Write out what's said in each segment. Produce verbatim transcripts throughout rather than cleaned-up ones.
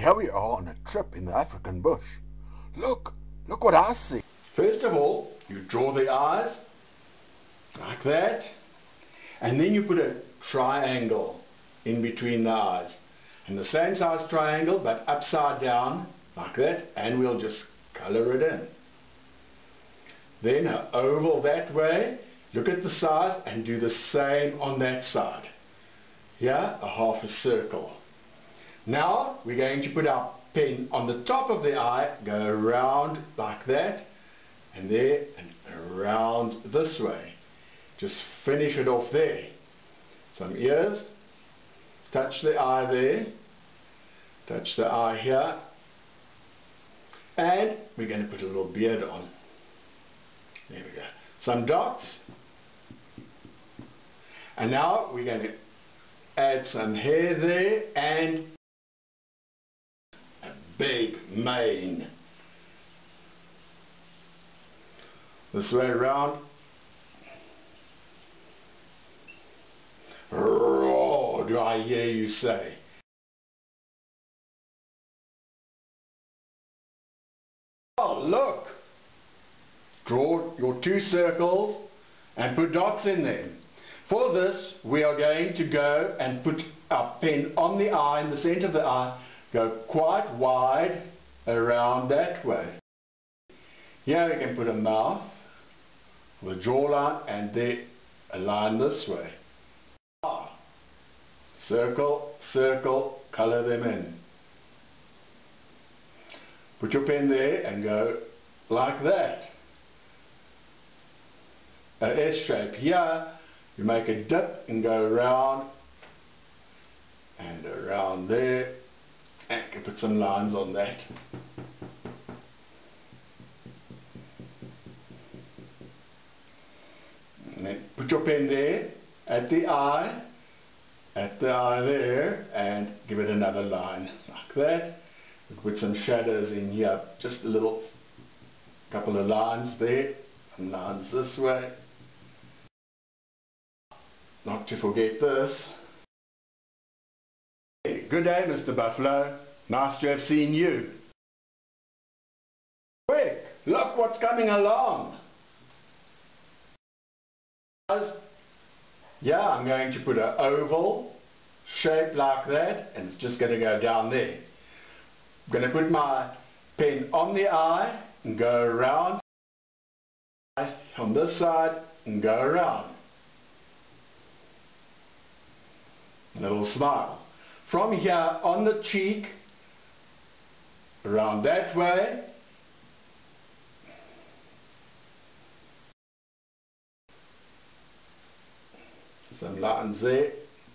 Here we are on a trip in the African bush. Look, look what I see. First of all, you draw the eyes, like that, and then you put a triangle in between the eyes. And the same size triangle, but upside down, like that, and we'll just colour it in. Then an oval that way, look at the size, and do the same on that side. Here, a half a circle. Now, we're going to put our pen on the top of the eye, go around like that, and there, and around this way. Just finish it off there. Some ears, touch the eye there, touch the eye here, and we're going to put a little beard on. There we go. Some dots, and now we're going to add some hair there and a big mane. This way around. Oh, do I hear you say? Oh, look! Draw your two circles and put dots in them. For this, we are going to go and put our pen on the eye, in the centre of the eye, go quite wide around that way. Here we can put a mouth with a jawline, and there a line this way. Circle, circle, colour them in. Put your pen there and go like that. A S shape. Here you make a dip and go around and around there, and you can put some lines on that. And then put your pen there at the eye, at the eye there, and give it another line like that. Put some shadows in here, just a little couple of lines there, some lines this way. Not to forget this. Good day, Mister Buffalo. Nice to have seen you. Quick, look what's coming along. Yeah, I'm going to put an oval shape like that, and it's just going to go down there. I'm going to put my pen on the eye and go around on this side and go around. A little smile. From here on the cheek, around that way, some lines there.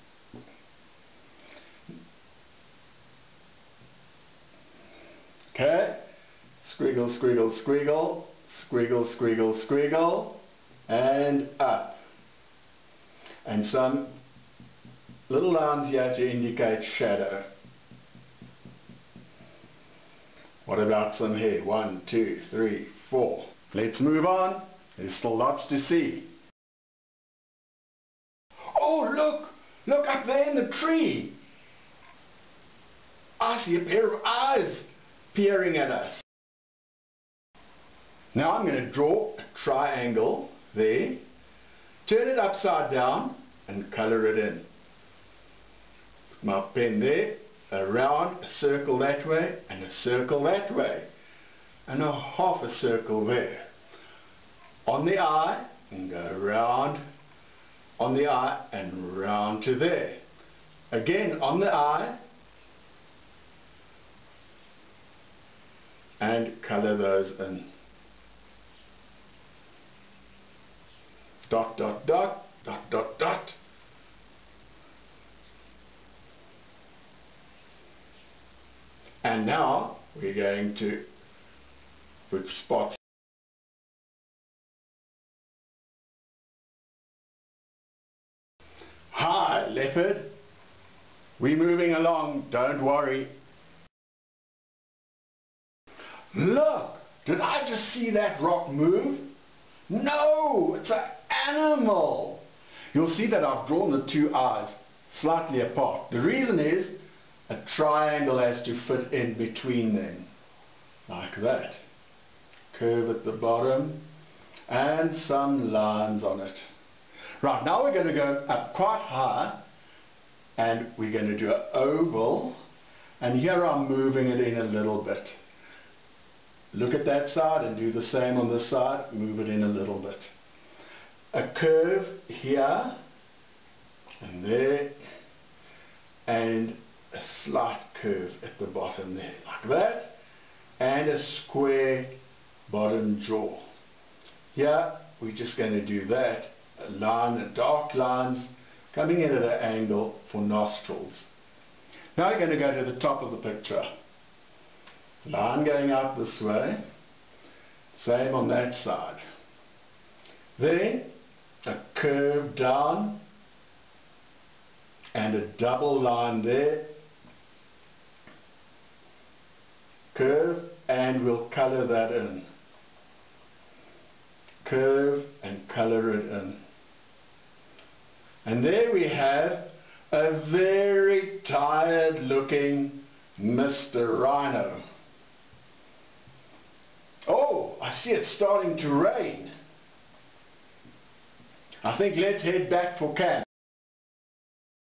Okay, squiggle, squiggle, squiggle, squiggle, squiggle, squiggle, and up. And some little lines here to indicate shadow. What about some hair? One, two, three, four. Let's move on. There's still lots to see. Oh, look! Look up there in the tree. I see a pair of eyes peering at us. Now I'm going to draw a triangle there, turn it upside down and colour it in. Put my pen there, around, a circle that way and a circle that way, and a half a circle there. On the eye, and go around on the eye and round to there. Again on the eye, and colour those in. Dot, dot, dot, dot, dot, dot. And now we're going to put spots. Hi, leopard. We're moving along, don't worry. Look! Did I just see that rock move? No! It's an animal! You'll see that I've drawn the two eyes slightly apart. The reason is, a triangle has to fit in between them, like that. Curve at the bottom and some lines on it. Right, now we're going to go up quite high and we're going to do an oval, and here I'm moving it in a little bit. Look at that side and do the same on this side, move it in a little bit. A curve here and there, and a slight curve at the bottom there, like that, and a square bottom jaw. Here we're just going to do that, a line, a dark lines coming in at an angle for nostrils. Now you're going to go to the top of the picture. Line going out this way, same on that side. Then a curve down and a double line there, curve, and we'll colour that in. Curve and colour it in. And there we have a very tired looking Mister Rhino. Oh, I see it's starting to rain. I think let's head back for camp.